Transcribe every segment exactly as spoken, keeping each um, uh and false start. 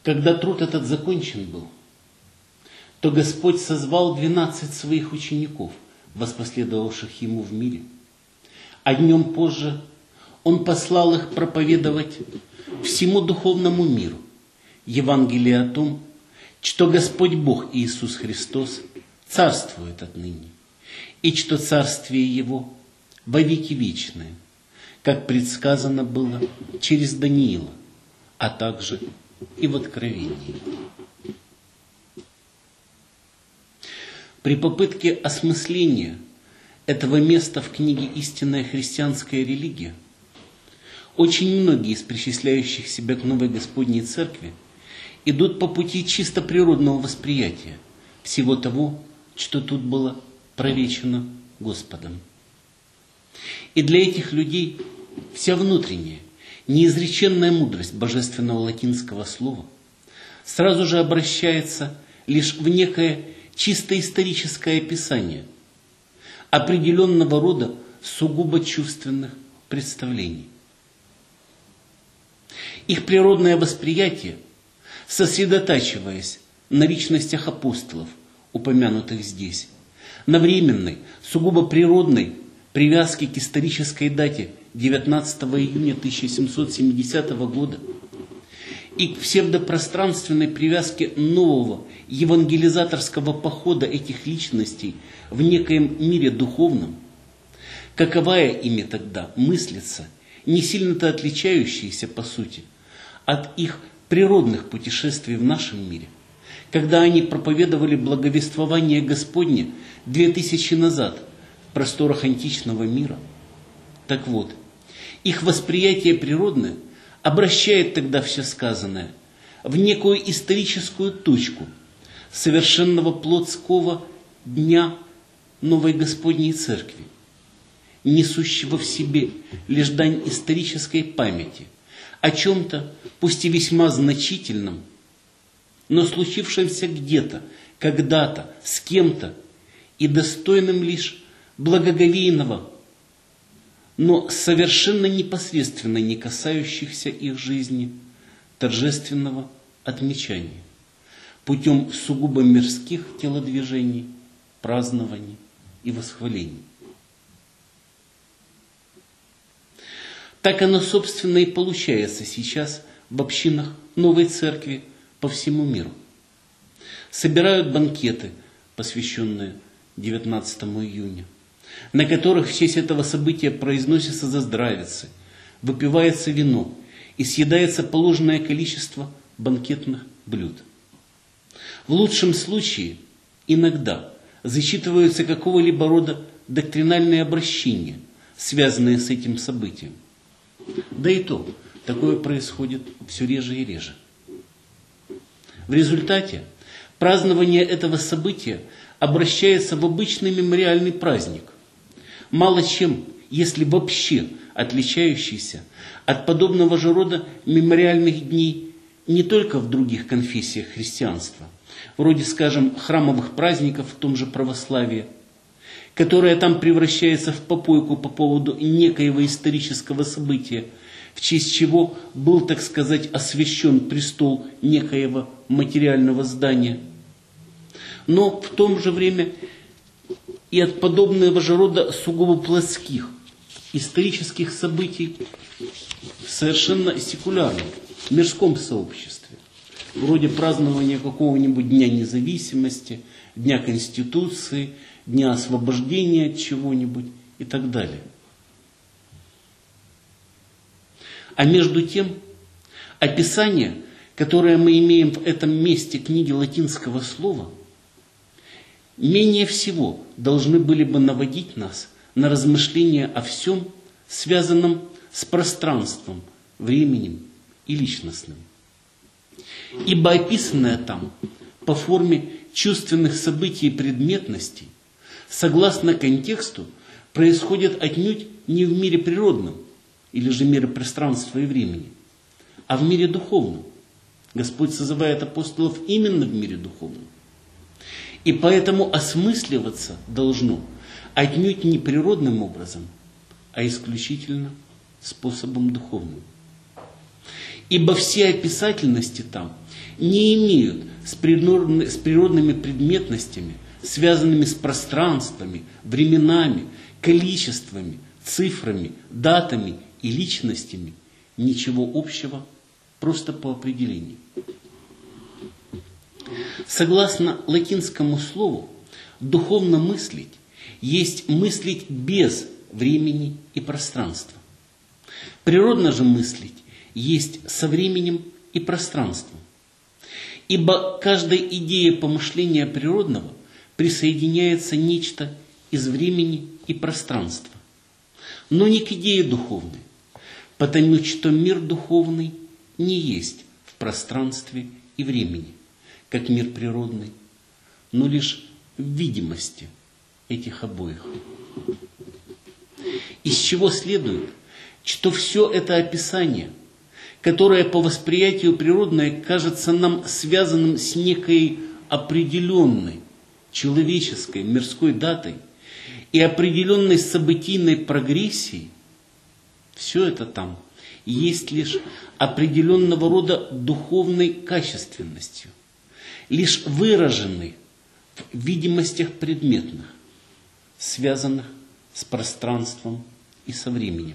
Когда труд этот закончен был, то Господь созвал двенадцать своих учеников, воспоследовавших Ему в мире. А днем позже Он послал их проповедовать всему духовному миру Евангелие о том, что Господь Бог Иисус Христос царствует отныне, и что царствие Его во веки вечное, как предсказано было через Даниила, а также и в Откровении. При попытке осмысления этого места в книге «Истинная христианская религия» очень многие из причисляющих себя к новой Господней Церкви идут по пути чисто природного восприятия всего того, что тут было проречено Господом. И для этих людей вся внутренняя, неизреченная мудрость божественного латинского слова сразу же обращается лишь в некое чисто историческое описание определенного рода сугубо чувственных представлений. Их природное восприятие, сосредотачиваясь на личностях апостолов, упомянутых здесь, на временной, сугубо природной привязке к исторической дате девятнадцатого июня тысяча семьсот семидесятого года и к псевдопространственной привязке нового евангелизаторского похода этих личностей в некоем мире духовном, каковая ими тогда мыслится, не сильно-то отличающаяся по сути от их природных путешествий в нашем мире, когда они проповедовали благовествование Господне две тысячи назад в просторах античного мира. Так вот, их восприятие природное обращает тогда все сказанное в некую историческую точку совершенного плотского дня новой Господней Церкви, несущего в себе лишь дань исторической памяти о чем-то, пусть и весьма значительном, но случившемся где-то, когда-то, с кем-то, и достойным лишь благоговейного, но совершенно непосредственно не касающихся их жизни, торжественного отмечания, путем сугубо мирских телодвижений, празднований и восхвалений. Так оно, собственно, и получается сейчас в общинах новой церкви по всему миру. Собирают банкеты, посвященные девятнадцатому июня, на которых в честь этого события произносятся заздравицы, выпивается вино и съедается положенное количество банкетных блюд. В лучшем случае иногда зачитываются какого-либо рода доктринальные обращения, связанные с этим событием. Да и то, такое происходит все реже и реже. В результате празднование этого события обращается в обычный мемориальный праздник, мало чем, если вообще отличающийся от подобного же рода мемориальных дней не только в других конфессиях христианства, вроде, скажем, храмовых праздников в том же православии, которое там превращается в попойку по поводу некоего исторического события, в честь чего был, так сказать, освящен престол некоего материального здания. Но в то же время и от подобного же рода сугубо плотских исторических событий в совершенно секулярном, мирском сообществе, вроде празднования какого-нибудь Дня независимости, Дня Конституции, Дня освобождения от чего-нибудь и так далее. А между тем, описание, которое мы имеем в этом месте книги латинского слова, менее всего должны были бы наводить нас на размышления о всем, связанном с пространством, временем и личностным. Ибо описанное там по форме чувственных событий и предметностей, согласно контексту, происходит отнюдь не в мире природном, или же мире пространства и времени, а в мире духовном. Господь созывает апостолов именно в мире духовном. И поэтому осмысливаться должно отнюдь не природным образом, а исключительно способом духовным. Ибо все описательности там не имеют с природными предметностями, связанными с пространствами, временами, количествами, цифрами, датами и личностями, ничего общего, просто по определению. Согласно латинскому слову, духовно мыслить есть мыслить без времени и пространства. Природно же мыслить есть со временем и пространством. Ибо каждой идее помышления природного присоединяется нечто из времени и пространства, но не к идее духовной, потому что мир духовный не есть в пространстве и времени, как мир природный, но лишь в видимости этих обоих. Из чего следует, что все это описание, которое по восприятию природное кажется нам связанным с некой определенной человеческой мирской датой и определенной событийной прогрессией, все это там есть лишь определенного рода духовной качественностью, лишь выраженной в видимостях предметных, связанных с пространством и со временем.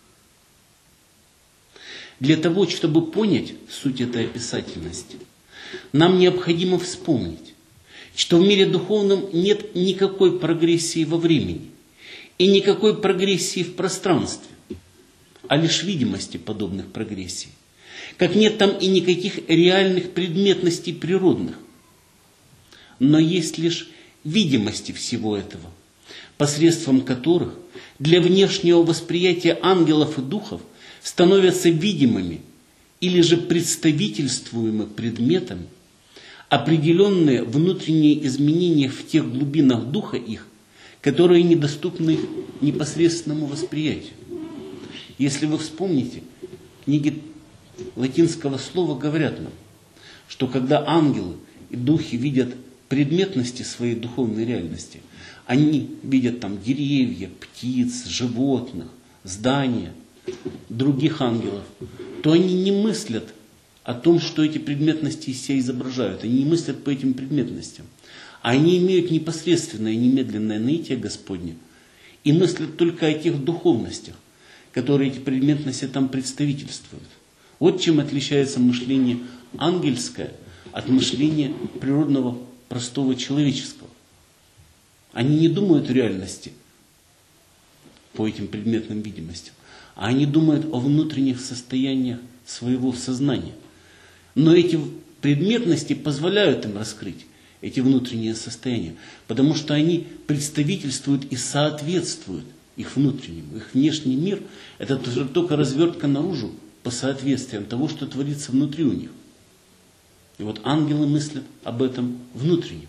Для того, чтобы понять суть этой описательности, нам необходимо вспомнить, что в мире духовном нет никакой прогрессии во времени и никакой прогрессии в пространстве, а лишь видимости подобных прогрессий, как нет там и никаких реальных предметностей природных, но есть лишь видимости всего этого, посредством которых для внешнего восприятия ангелов и духов становятся видимыми или же представительствуемы предметами определенные внутренние изменения в тех глубинах духа их, которые недоступны непосредственному восприятию. Если вы вспомните, книги латинского слова говорят нам, что когда ангелы и духи видят предметности своей духовной реальности, они видят там деревья, птиц, животных, здания, других ангелов, то они не мыслят о том, что эти предметности из себя изображают. Они не мыслят по этим предметностям. А они имеют непосредственное и немедленное наитие Господне и мыслят только о тех духовностях, которые эти предметности там представительствуют. Вот чем отличается мышление ангельское от мышления природного, простого, человеческого. Они не думают о реальности по этим предметным видимостям, а они думают о внутренних состояниях своего сознания. Но эти предметности позволяют им раскрыть эти внутренние состояния, потому что они представительствуют и соответствуют их внутреннему. Их внешний мир – это только развертка наружу по соответствиям того, что творится внутри у них. И вот ангелы мыслят об этом внутреннем.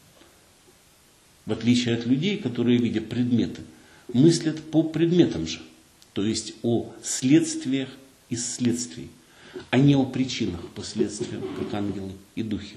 В отличие от людей, которые, видя предметы, мыслят по предметам же, то есть о следствиях из следствий, а не о причинах последствиям, как ангелы и духи.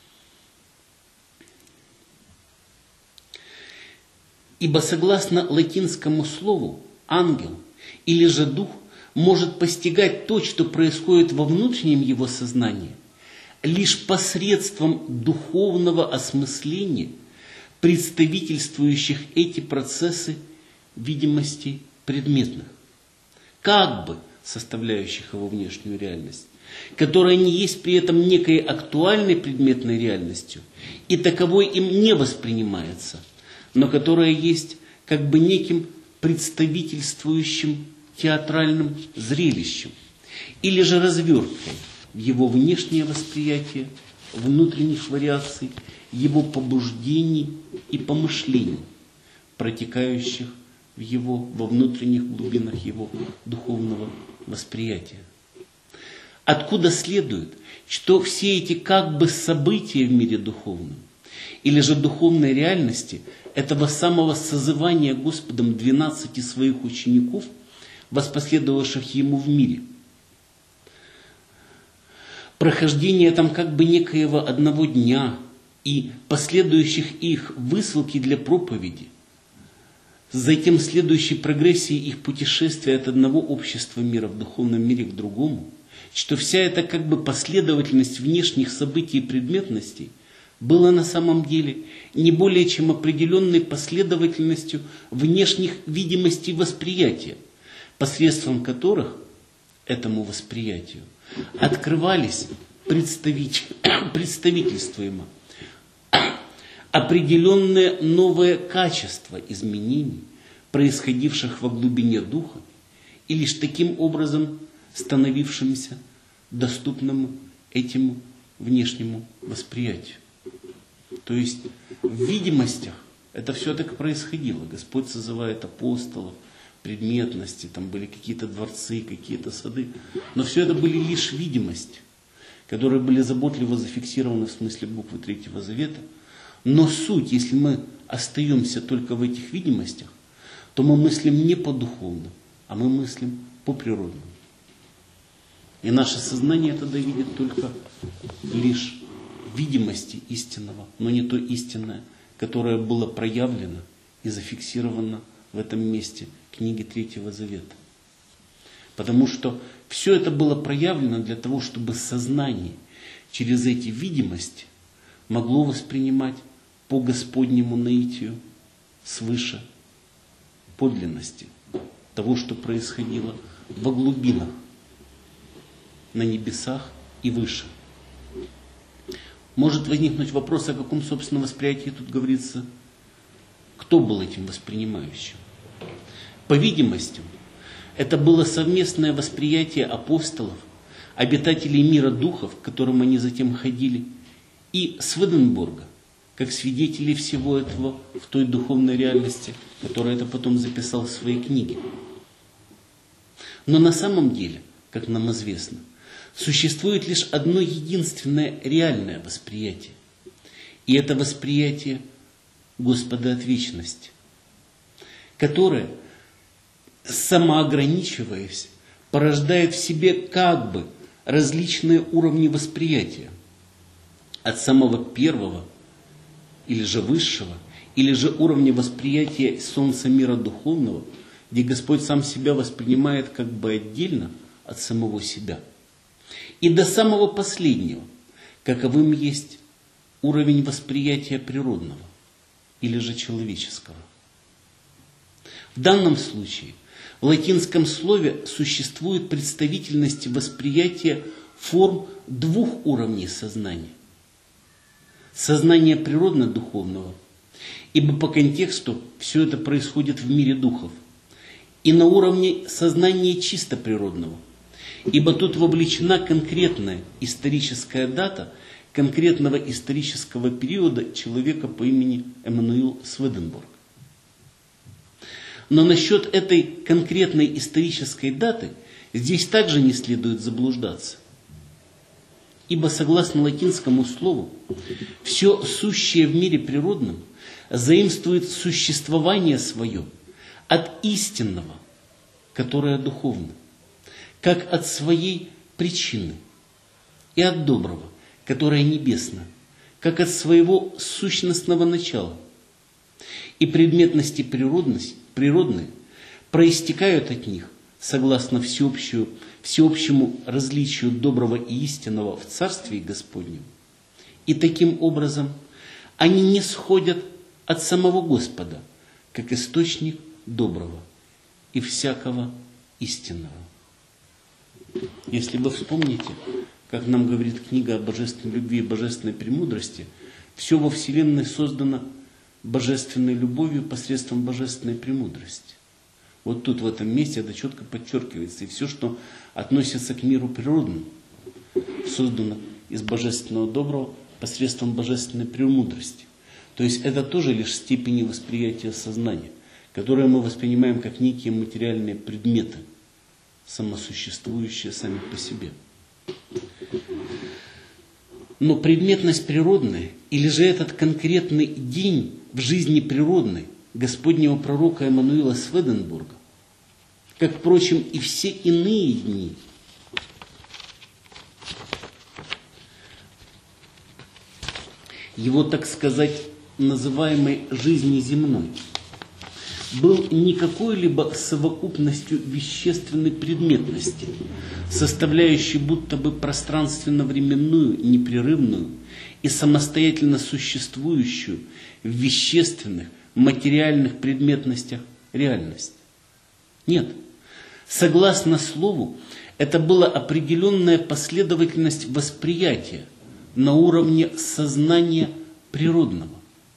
Ибо согласно латинскому слову, ангел или же дух может постигать то, что происходит во внутреннем его сознании, лишь посредством духовного осмысления представительствующих эти процессы видимостей предметных, как бы составляющих его внешнюю реальность, которая не есть при этом некой актуальной предметной реальностью и таковой им не воспринимается, но которая есть как бы неким представительствующим театральным зрелищем или же разверткой в его внешнее восприятие внутренних вариаций, его побуждений и помышлений, протекающих в его, во внутренних глубинах его духовного восприятия. Откуда следует, что все эти как бы события в мире духовном или же духовной реальности этого самого созывания Господом двенадцати своих учеников, воспоследовавших Ему в мире, прохождение там как бы некоего одного дня и последующих их высылки для проповеди, затем следующей прогрессии их путешествия от одного общества мира в духовном мире к другому, что вся эта как бы последовательность внешних событий и предметностей была на самом деле не более чем определенной последовательностью внешних видимостей восприятия, посредством которых этому восприятию открывались представитель, представительствуемо определенные новые качества изменений, происходивших во глубине духа, и лишь таким образом становившимся доступным этому внешнему восприятию. То есть в видимостях это все так происходило. Господь созывает апостолов, предметности, там были какие-то дворцы, какие-то сады. Но все это были лишь видимости, которые были заботливо зафиксированы в смысле буквы Третьего Завета. Но суть, если мы остаемся только в этих видимостях, то мы мыслим не по духовному, а мы мыслим по природному. И наше сознание тогда видит только лишь видимости истинного, но не то истинное, которое было проявлено и зафиксировано в этом месте книги Третьего Завета. Потому что все это было проявлено для того, чтобы сознание через эти видимости могло воспринимать по Господнему наитию свыше подлинности того, что происходило во глубинах, на небесах и выше. Может возникнуть вопрос, о каком, собственно, восприятии тут говорится. Кто был этим воспринимающим? По видимости, это было совместное восприятие апостолов, обитателей мира духов, к которым они затем ходили, и Сведенборга, как свидетелей всего этого в той духовной реальности, которая это потом записал в своей книге. Но на самом деле, как нам известно, существует лишь одно единственное реальное восприятие. И это восприятие Господа от вечности, которое, самоограничиваясь, порождает в себе как бы различные уровни восприятия. От самого первого, или же высшего, или же уровня восприятия солнца мира духовного, где Господь сам себя воспринимает как бы отдельно от самого себя. И до самого последнего, каковым есть уровень восприятия природного или же человеческого. В данном случае в латинском слове существует представительность восприятия форм двух уровней сознания. Сознание природно-духовного, ибо по контексту все это происходит в мире духов, и на уровне сознания чисто природного, ибо тут вовлечена конкретная историческая дата конкретного исторического периода человека по имени Эммануил Сведенборг. Но насчет этой конкретной исторической даты здесь также не следует заблуждаться. Ибо согласно латинскому слову, все сущее в мире природном заимствует существование свое от истинного, которое духовно, как от своей причины, и от доброго, которое небесно, как от своего сущностного начала. И предметности природные проистекают от них, согласно всеобщую, всеобщему различию доброго и истинного в Царстве Господнем. И таким образом они не сходят от самого Господа, как источник доброго и всякого истинного. Если вы вспомните, как нам говорит книга о божественной любви и божественной премудрости, все во Вселенной создано божественной любовью посредством божественной премудрости. Вот тут, в этом месте, это четко подчеркивается. И все, что относится к миру природному, создано из божественного доброго посредством божественной премудрости. То есть это тоже лишь степени восприятия сознания, которые мы воспринимаем как некие материальные предметы, самосуществующие сами по себе. Но предметность природная, или же этот конкретный день в жизни природной Господнего пророка Эммануила Сведенборга, как, впрочем, и все иные дни, его, так сказать, называемой жизни земной, был не какой-либо совокупностью вещественной предметности, составляющей будто бы пространственно-временную, непрерывную и самостоятельно существующую в вещественных, материальных предметностях реальность. Нет. Согласно слову, это была определенная последовательность восприятия на уровне сознания природного,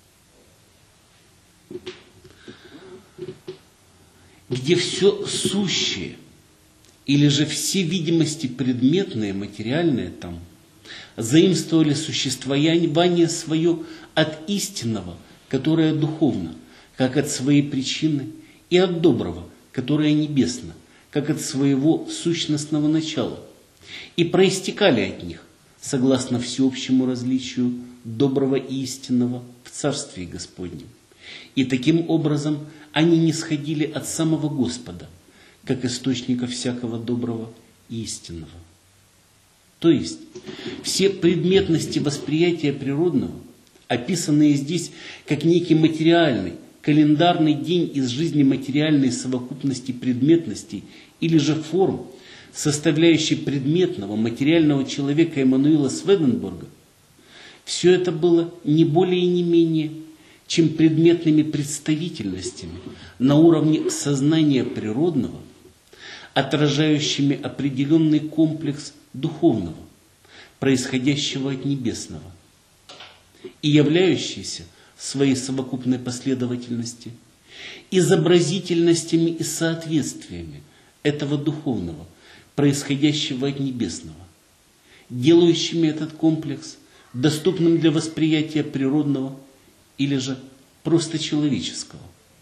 где все сущее, или же все видимости предметные, материальные там, заимствовали существование свое от истинного, которое духовно, как от своей причины, и от доброго, которое небесно, как от своего сущностного начала, и проистекали от них, согласно всеобщему различию доброго и истинного в Царстве Господнем. И таким образом они нисходили от самого Господа, как источника всякого доброго и истинного. То есть, все предметности восприятия природного, описанные здесь как некий материальный, календарный день из жизни материальной совокупности предметностей или же форм, составляющей предметного, материального человека Эммануила Сведенборга, все это было не более и не менее, чем предметными представительностями на уровне сознания природного, отражающими определенный комплекс духовного, происходящего от небесного, и являющиеся в своей совокупной последовательности изобразительностями и соответствиями этого духовного, происходящего от небесного, делающими этот комплекс доступным для восприятия природного или же просто человеческого.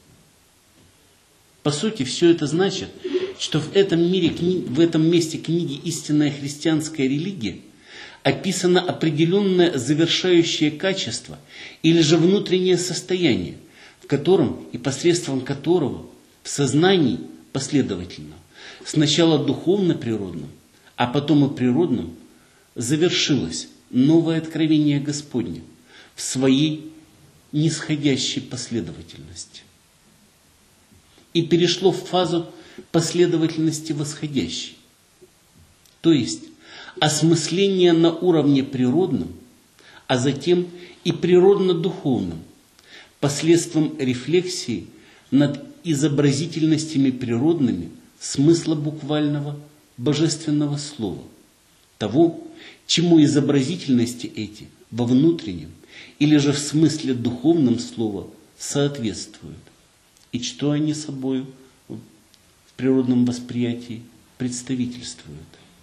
По сути, все это значит, что в этом мире, в этом месте книги «Истинная христианская религия» описано определенное завершающее качество или же внутреннее состояние, в котором и посредством которого в сознании последовательно, сначала духовно-природным, а потом и природным, завершилось новое откровение Господне в своей нисходящей последовательности и перешло в фазу последовательности восходящей, то есть осмысление на уровне природном, а затем и природно-духовном, посредством рефлексии над изобразительностями природными смысла буквального божественного слова, того, чему изобразительности эти во внутреннем или же в смысле духовном слова соответствуют, и что они собою в природном восприятии представительствуют.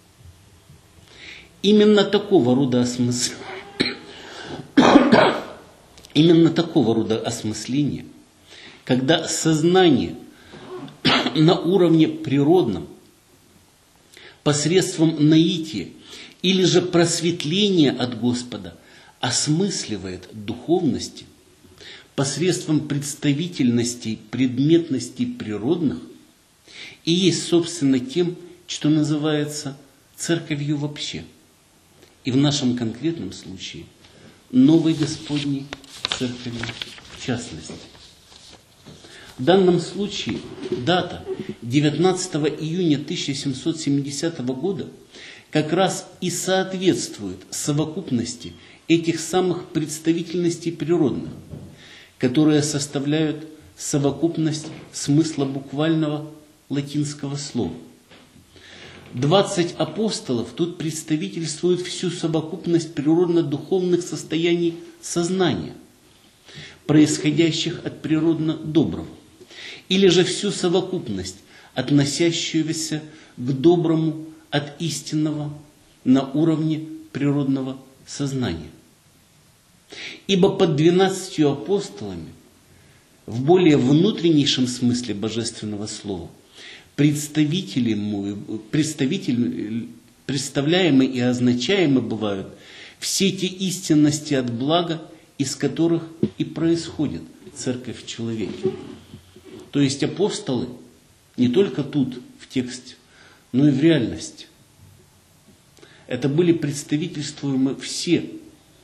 Именно такого рода осмыс... Именно такого рода осмысление, когда сознание на уровне природном посредством наития или же просветления от Господа осмысливает духовности посредством представительностей, предметностей природных и есть, собственно, тем, что называется церковью вообще. И в нашем конкретном случае новой Господней церковью в частности. В данном случае дата девятнадцатого июня тысяча семьсот семидесятого года как раз и соответствует совокупности этих самых представительностей природных, которые составляют совокупность смысла буквального латинского слова. Двадцать апостолов тут представительствуют всю совокупность природно-духовных состояний сознания, происходящих от природно-доброго, или же всю совокупность, относящуюся к доброму от истинного на уровне природного сознания. Ибо под двенадцатью апостолами, в более внутреннейшем смысле божественного слова, представители, представители, представляемые и означаемые бывают все те истинности от блага, из которых и происходит церковь в человеке. То есть апостолы не только тут, в тексте, но и в реальности. Это были представительствуемы все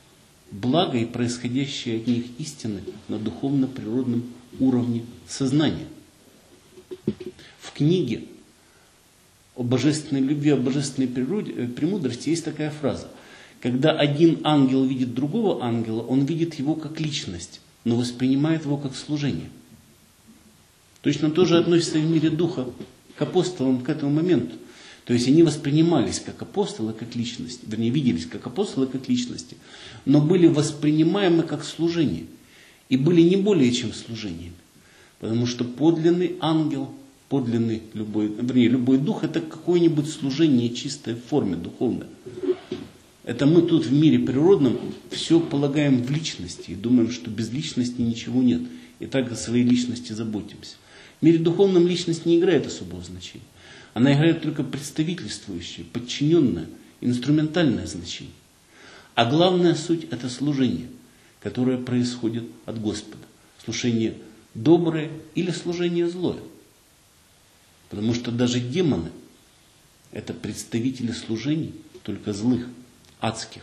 благо и происходящие от них истины на духовно-природном уровне сознания. В книге о божественной любви, о божественной природе, премудрости есть такая фраза. Когда один ангел видит другого ангела, он видит его как личность, но воспринимает его как служение. Точно то же относится и в мире духа к апостолам к этому моменту. То есть они воспринимались как апостолы, как личности, вернее, виделись как апостолы, как личности, но были воспринимаемы как служение. И были не более чем служениями. Потому что подлинный ангел, подлинный любой, вернее, любой дух, это какое-нибудь служение чистой в форме, духовное. Это мы тут в мире природном все полагаем в личности и думаем, что без личности ничего нет. И так о своей личности заботимся. В мире духовном личность не играет особого значения. Она играет только представительствующее, подчиненное, инструментальное значение. А главная суть – это служение, которое происходит от Господа. Служение доброе или служение злое. Потому что даже демоны – это представители служений, только злых, адских.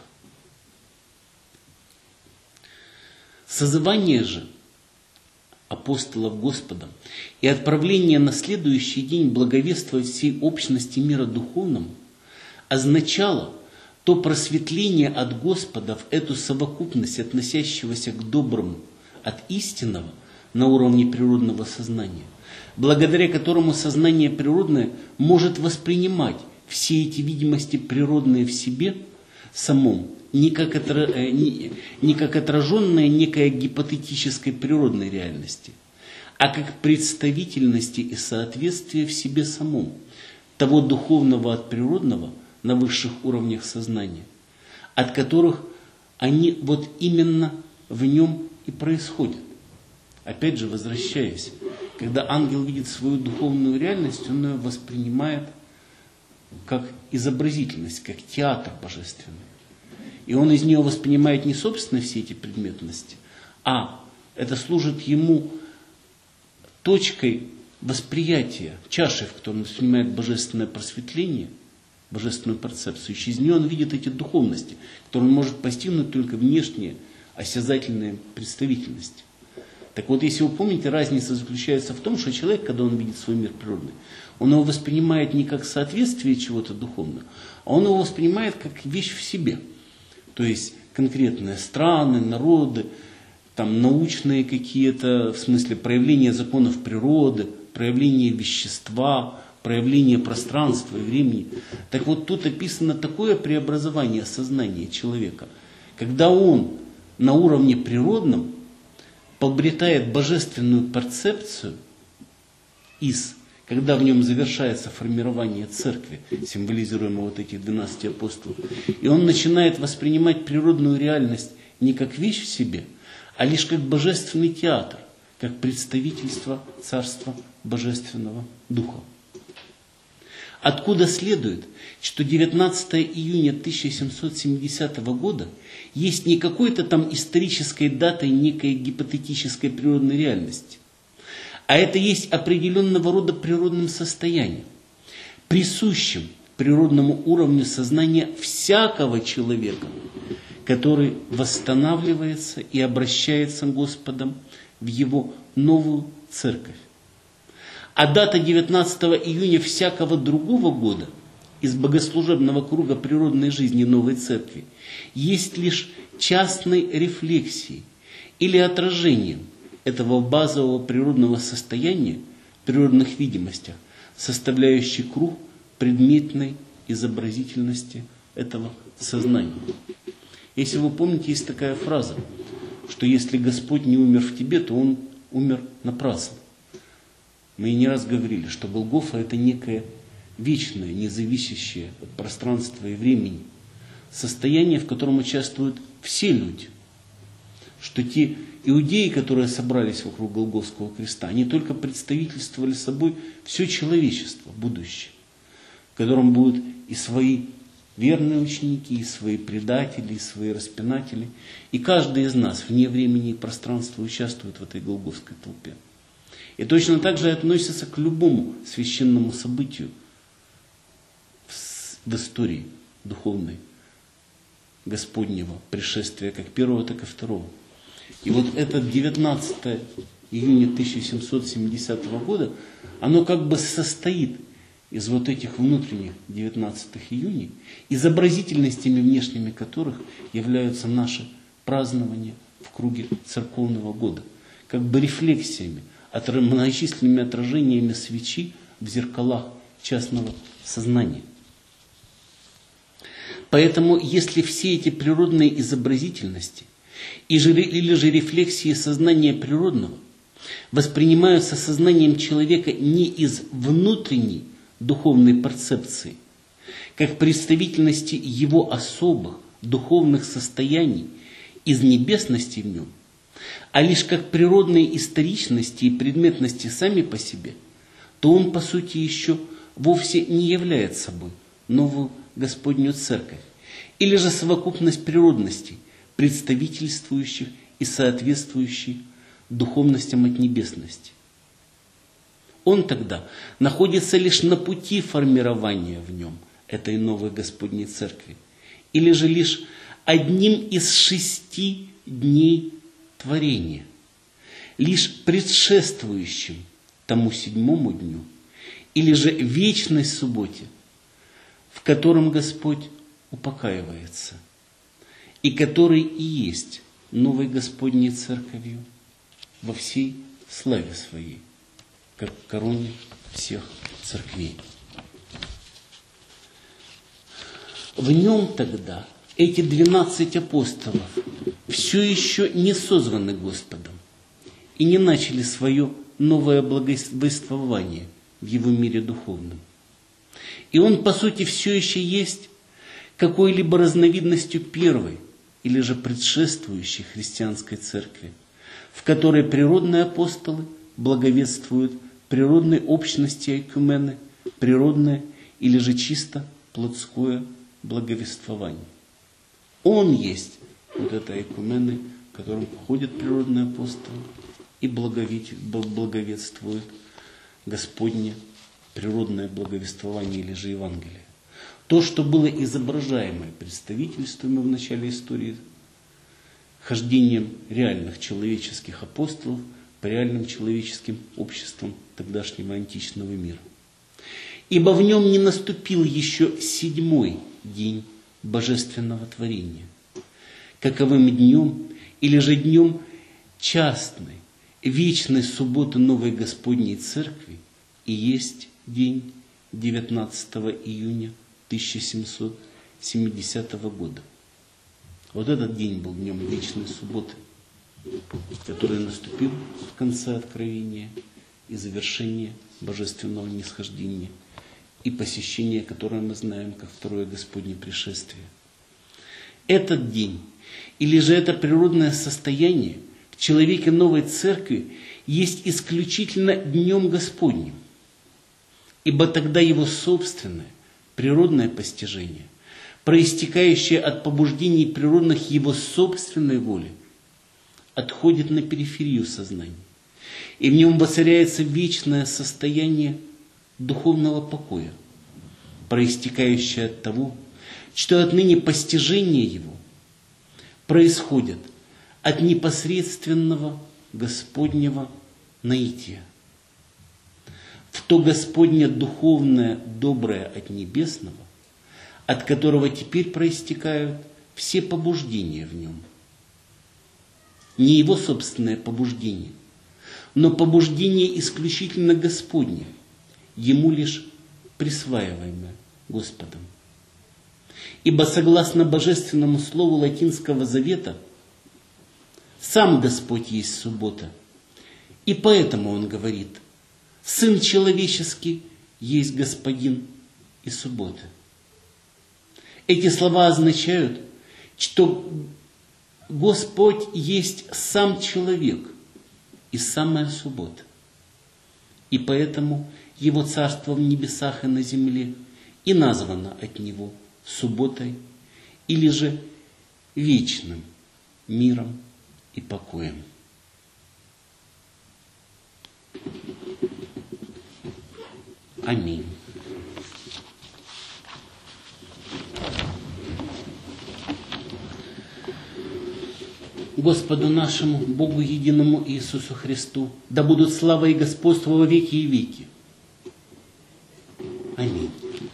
Созывание же апостолов Господом и отправление на следующий день благовествовать всей общности мира духовному означало то просветление от Господа в эту совокупность, относящегося к доброму от истинного на уровне природного сознания, благодаря которому сознание природное может воспринимать все эти видимости природные в себе самом, не как, отра... не, не как отраженная некой гипотетической природной реальности, а как представительности и соответствие в себе самом того духовного от природного на высших уровнях сознания, от которых они вот именно в нем и происходят. Опять же, возвращаясь, когда ангел видит свою духовную реальность, он ее воспринимает как изобразительность, как театр божественный. И он из нее воспринимает не собственно все эти предметности, а это служит ему точкой восприятия, чашей, в которой он воспринимает божественное просветление, божественную перцепцию. Через нее он видит эти духовности, которые он может постигнуть только внешние осязательные представительности. Так вот, если вы помните, разница заключается в том, что человек, когда он видит свой мир природный, он его воспринимает не как соответствие чего-то духовного, а он его воспринимает как вещь в себе. То есть конкретные страны, народы, там, научные какие-то, в смысле проявления законов природы, проявление вещества, проявление пространства и времени. Так вот, тут описано такое преобразование сознания человека, когда он на уровне природном обретает божественную перцепцию из, когда в нем завершается формирование церкви, символизируемого вот этих двенадцати апостолов, и он начинает воспринимать природную реальность не как вещь в себе, а лишь как божественный театр, как представительство Царства Божественного Духа. Откуда следует, что девятнадцатого июня тысяча семьсот семидесятого года есть не какой-то там исторической датой некой гипотетической природной реальности, а это есть определенного рода природным состоянием, присущим природному уровню сознания всякого человека, который восстанавливается и обращается к Господом в его новую церковь. А дата девятнадцатого июня всякого другого года из богослужебного круга природной жизни новой церкви есть лишь частной рефлексией или отражением этого базового природного состояния в природных видимостях, составляющий круг предметной изобразительности этого сознания. Если вы помните, есть такая фраза, что если Господь не умер в тебе, то Он умер напрасно. Мы и не раз говорили, что Голгофа – это некое вечное, независящее от пространства и времени состояние, в котором участвуют все люди. Что те иудеи, которые собрались вокруг Голгофского креста, они только представительствовали собой все человечество, будущее, в котором будут и свои верные ученики, и свои предатели, и свои распинатели. И каждый из нас вне времени и пространства участвует в этой голгофской толпе. И точно так же относится к любому священному событию в истории духовной Господнего пришествия, как первого, так и второго. И вот это девятнадцатое июня тысяча семьсот семидесятого года, оно как бы состоит из вот этих внутренних девятнадцатых июней, изобразительностями внешними которых являются наши празднования в круге церковного года, как бы рефлексиями, многочисленными отражениями свечи в зеркалах частного сознания. Поэтому, если все эти природные изобразительности или же рефлексии сознания природного воспринимаются сознанием человека не из внутренней духовной перцепции, как представительности его особых духовных состояний из небесности в нем, а лишь как природные историчности и предметности сами по себе, то он, по сути, еще вовсе не является собой новую Господнюю Церковь, или же совокупность природностей, представительствующих и соответствующих духовностям от небесности. Он тогда находится лишь на пути формирования в нем этой новой Господней Церкви, или же лишь одним из шести дней творения, лишь предшествующим тому седьмому дню, или же вечной субботе, в котором Господь упокаивается, и который и есть новой Господней Церковью во всей славе своей, как короне всех церквей. В нем тогда эти двенадцать апостолов все еще не созваны Господом и не начали свое новое благовествование в его мире духовном. И он, по сути, все еще есть какой-либо разновидностью первой или же предшествующей христианской церкви, в которой природные апостолы благовествуют природной общности айкумены, природное или же чисто плотское благовествование. Он есть вот это айкумены, в котором ходят природные апостолы и благовествуют Господне природное благовествование или же Евангелие. То, что было изображаемое представительством в начале истории, хождением реальных человеческих апостолов по реальным человеческим обществам тогдашнего античного мира. Ибо в нем не наступил еще седьмой день божественного творения, каковым днем или же днем частной, вечной субботы новой Господней Церкви и есть день девятнадцатого июня тысяча семьсот семидесятого года. Вот этот день был днем вечной субботы, который наступил в конце Откровения и завершения божественного нисхождения и посещения, которое мы знаем как второе Господне пришествие. Этот день, или же это природное состояние в человеке новой церкви есть исключительно днем Господним, ибо тогда его собственное природное постижение, проистекающее от побуждений природных его собственной воли, отходит на периферию сознания, и в нем воцаряется вечное состояние духовного покоя, проистекающее от того, что отныне постижение его происходит от непосредственного Господнего наития. В то Господне духовное, доброе от небесного, от которого теперь проистекают все побуждения в нем. Не его собственное побуждение, но побуждение исключительно Господне, ему лишь присваиваемое Господом. Ибо согласно божественному слову Латинского Завета, сам Господь есть суббота, и поэтому Он говорит: Сын человеческий есть Господин и суббота. Эти слова означают, что Господь есть сам человек и самая суббота. И поэтому Его царство в небесах и на земле и названо от Него субботой или же вечным миром и покоем. Аминь. Господу нашему, Богу единому Иисусу Христу, да будут слава и господство во веки и веки. Аминь.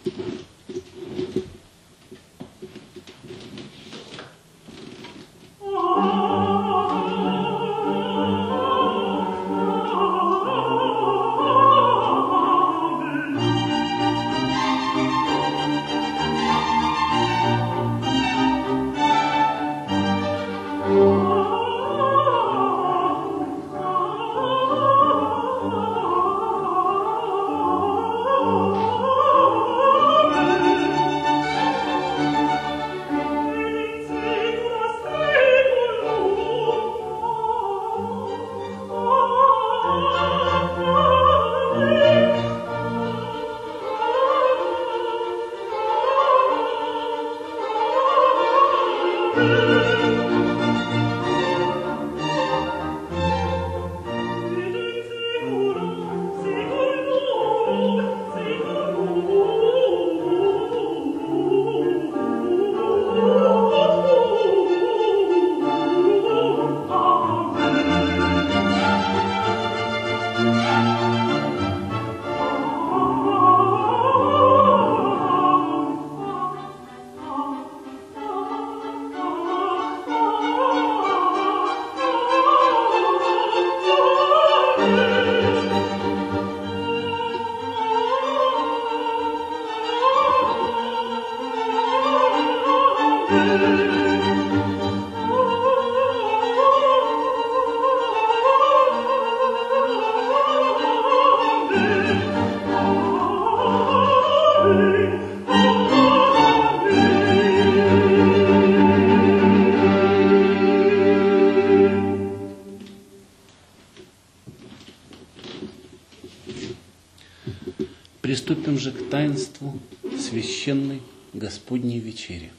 Приступим же к таинству священной Господней вечери.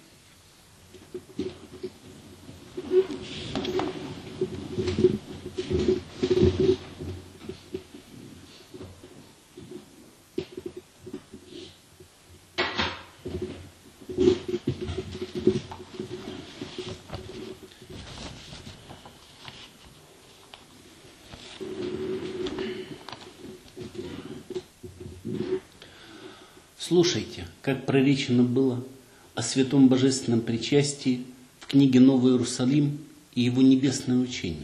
Слушайте, как проречено было о святом божественном причастии в книге «Новый Иерусалим» и его небесное учение.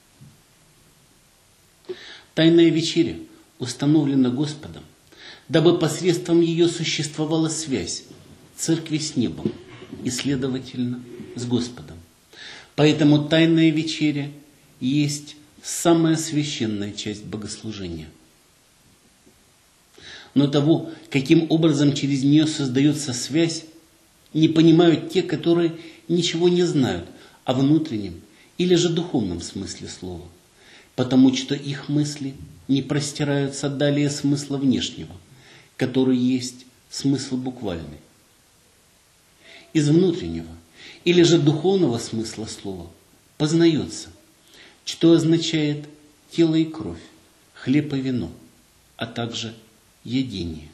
Тайная вечеря установлена Господом, дабы посредством ее существовала связь церкви с небом и, следовательно, с Господом. Поэтому тайная вечеря есть самая священная часть богослужения. Но того, каким образом через нее создается связь, не понимают те, которые ничего не знают о внутреннем или же духовном смысле слова, потому что их мысли не простираются далее смысла внешнего, который есть смысл буквальный. Из внутреннего или же духовного смысла слова познается, что означает тело и кровь, хлеб и вино, а также единие.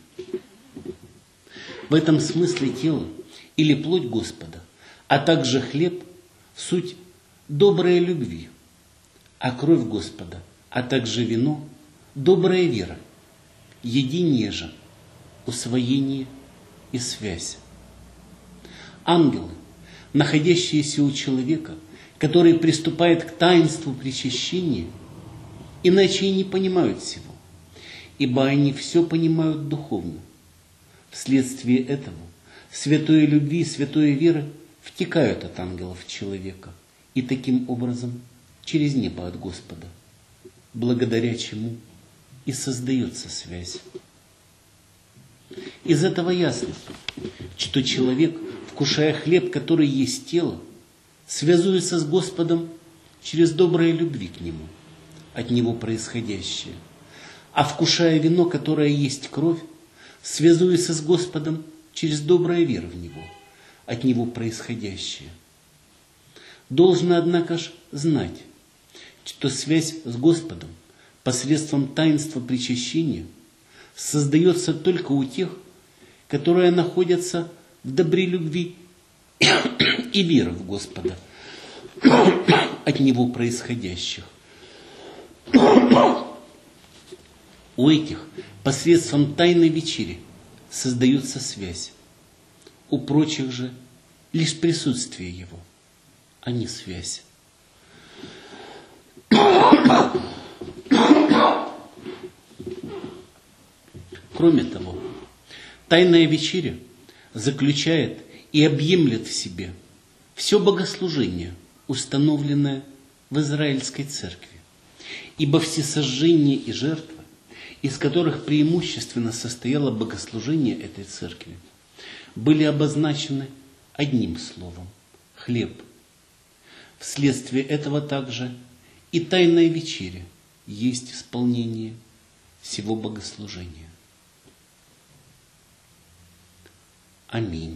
В этом смысле тело или плоть Господа, а также хлеб – суть доброй любви, а кровь Господа, а также вино – добрая вера, единие же – усвоение и связь. Ангелы, находящиеся у человека, который приступает к таинству причащения, иначе и не понимают всего, ибо они все понимают духовно. Вследствие этого святой любви и святой веры втекают от ангелов человека и таким образом через небо от Господа, благодаря чему и создается связь. Из этого ясно, что человек, вкушая хлеб, который есть тело, связуется с Господом через доброе любви к Нему, от Него происходящее, а вкушая вино, которое есть кровь, связуется с Господом через доброе вера в Него, от Него происходящее. Должно, однако ж, знать, что связь с Господом посредством таинства причащения создается только у тех, которые находятся в добре любви и веры в Господа, от него происходящих. У этих посредством тайной вечери создается связь. У прочих же лишь присутствие его, а не связь. Кроме того, тайная вечеря заключает и объемлет в себе все богослужение, установленное в Израильской церкви, ибо все сожжения и жертвы, из которых преимущественно состояло богослужение этой церкви, были обозначены одним словом – хлеб. Вследствие этого также и тайная вечеря есть исполнение всего богослужения. Аминь.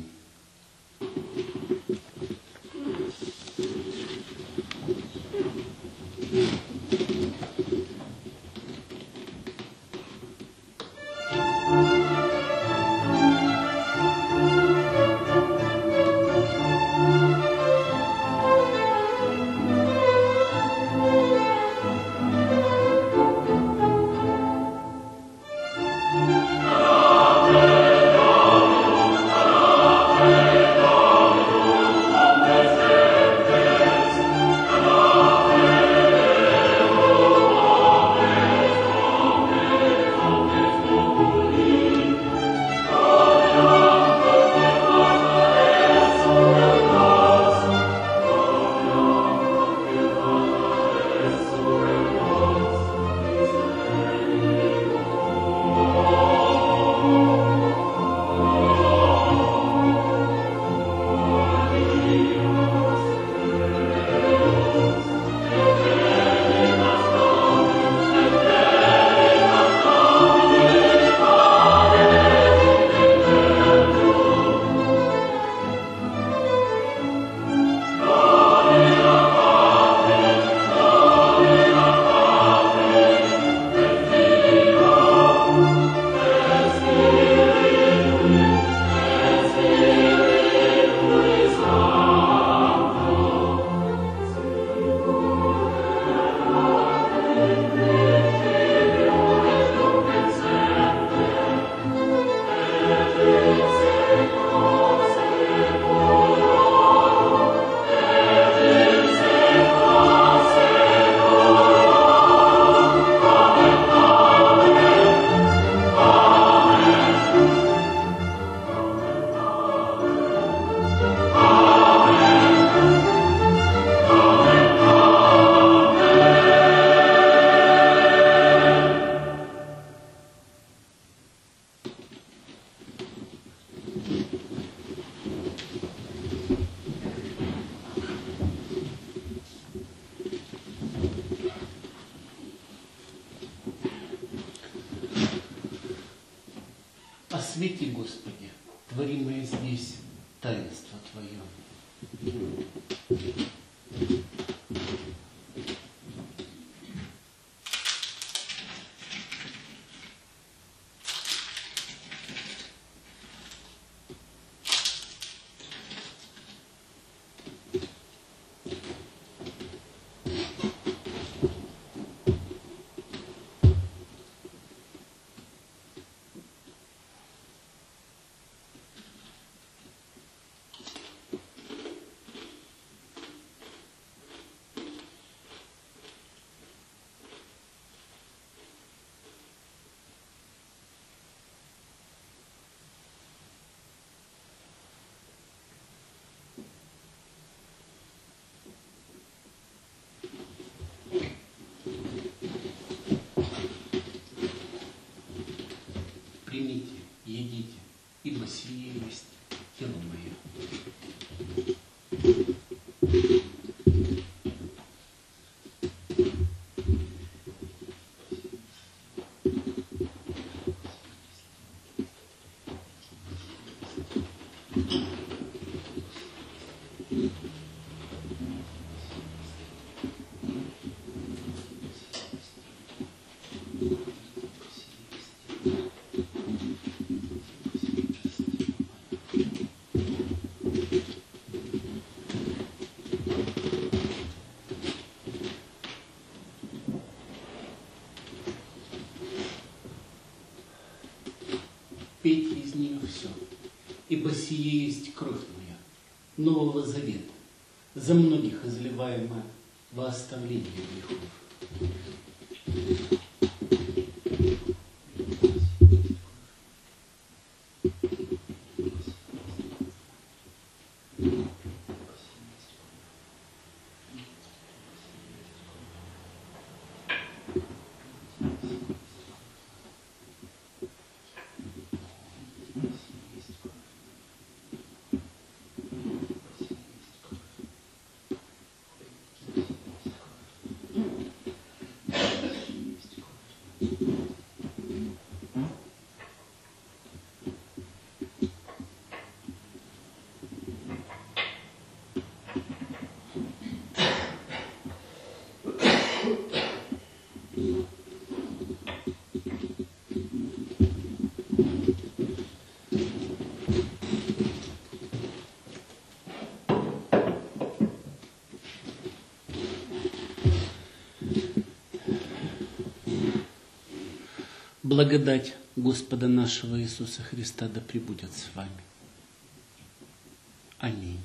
Освети, Господи, творимое здесь таинство Твое. пейте из нее все, ибо сие есть кровь моя, Нового Завета, за многих изливаемая во оставление грехов. Благодать Господа нашего Иисуса Христа да пребудет с вами. Аминь.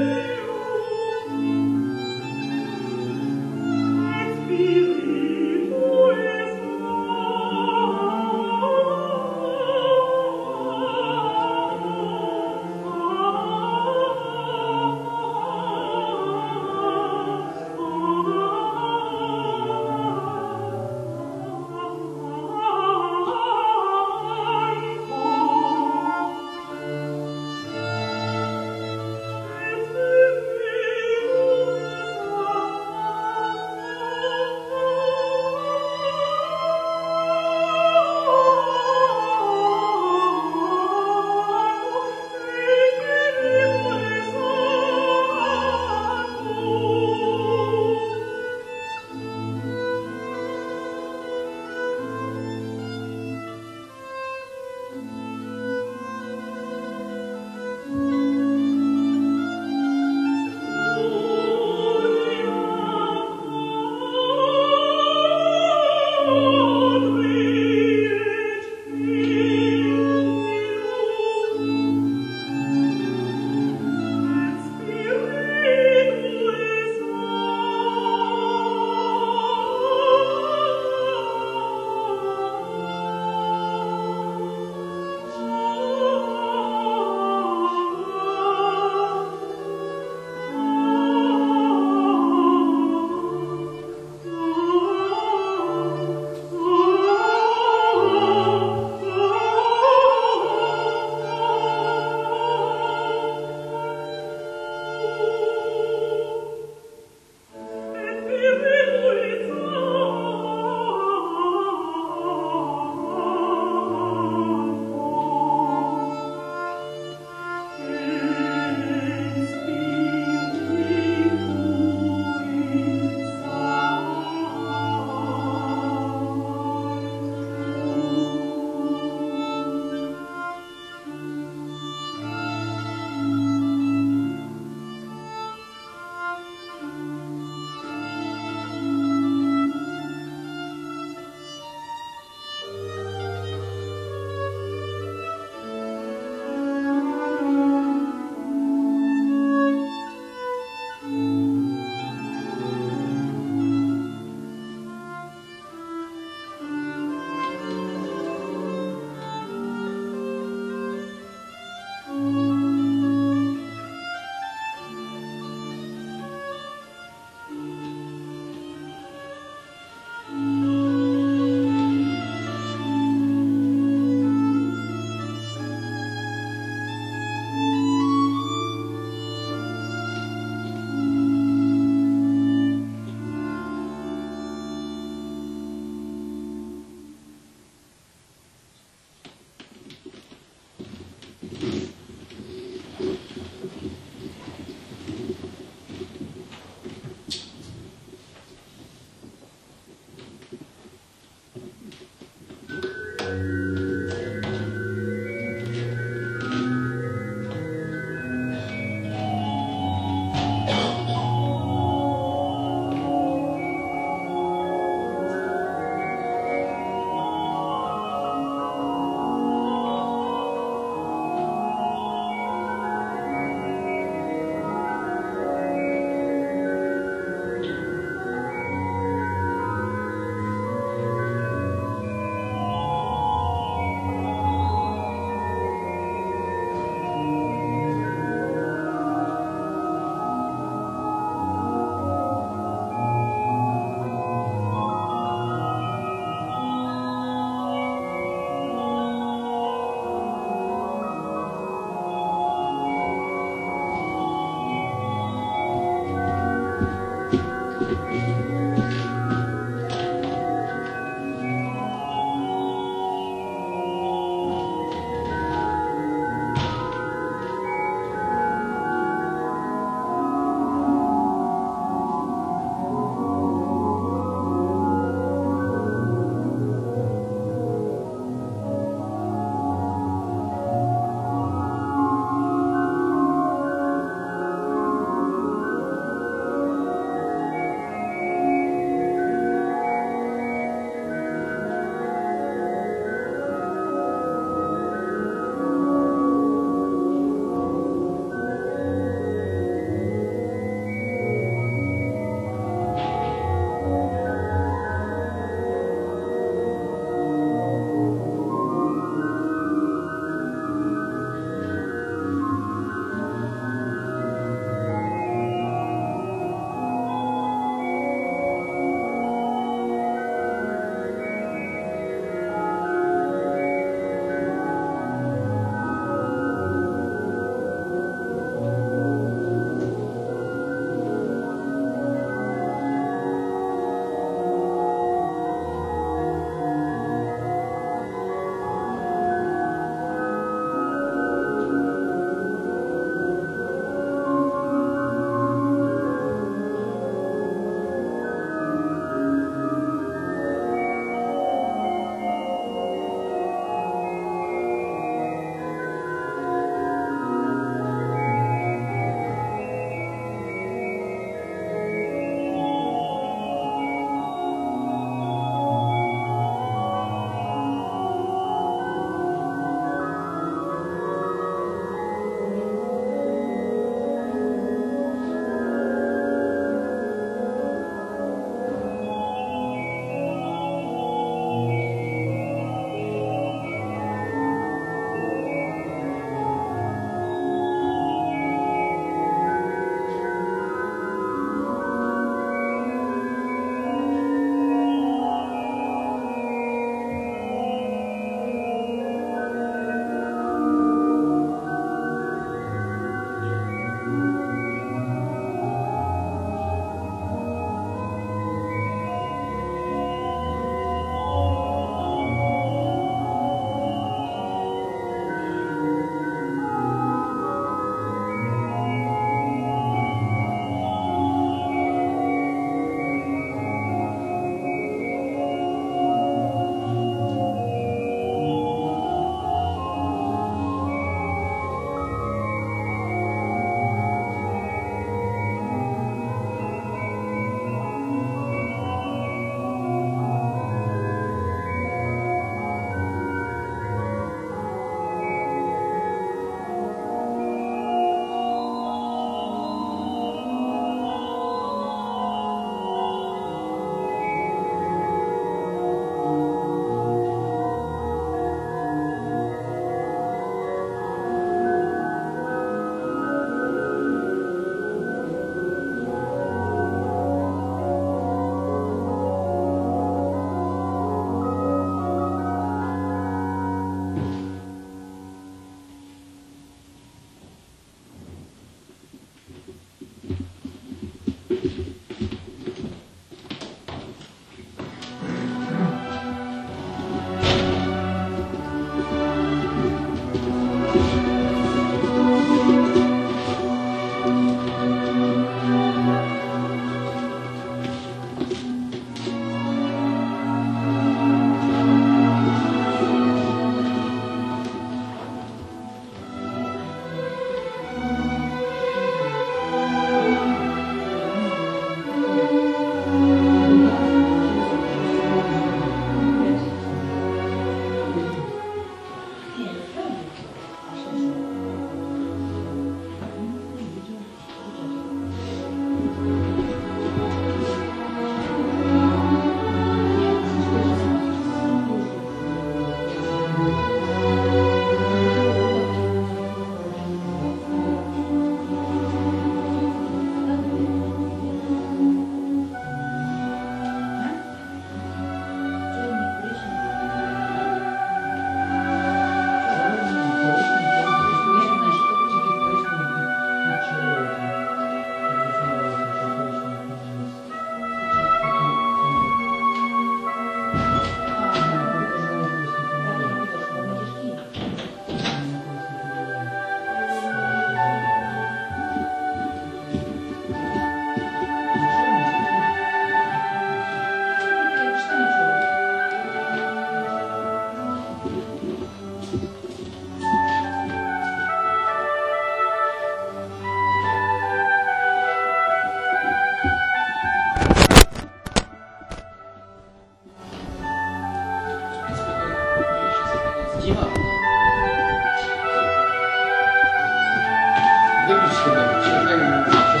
сюда. Чайная, сейчас.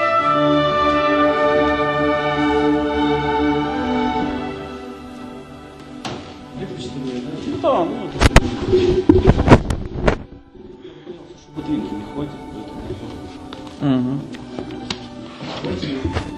Выключите меня, да? Ну да, ну. Бутылки не хватит, поэтому. Угу. Хватит.